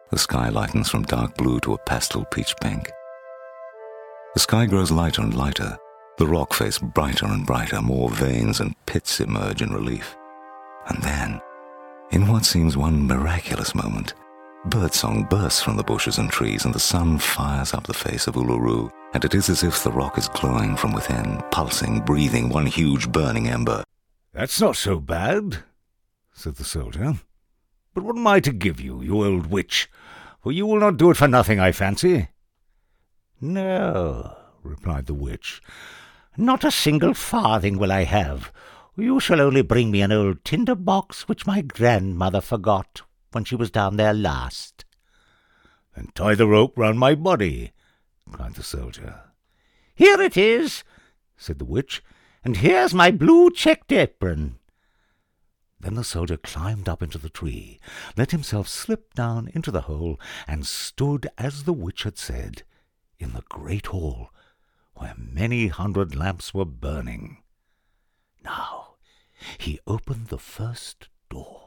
The sky lightens from dark blue to a pastel peach pink. The sky grows lighter and lighter, the rock face brighter and brighter, more veins and pits emerge in relief. And then, in what seems one miraculous moment, birdsong bursts from the bushes and trees, and the sun fires up the face of Uluru, and it is as if the rock is glowing from within, pulsing, breathing, one huge burning ember. "That's not so bad," said the soldier. "But what am I to give you, you old witch? For you will not do it for nothing, I fancy." "No," replied the witch, "not a single farthing will I have. You shall only bring me an old tinder box which my grandmother forgot when she was down there last." "Then tie the rope round my body," cried the soldier. "Here it is," said the witch, "and here's my blue checked apron." Then the soldier climbed up into the tree, let himself slip down into the hole, and stood, as the witch had said, in the great hall, where many hundred lamps were burning. Now he opened the first door.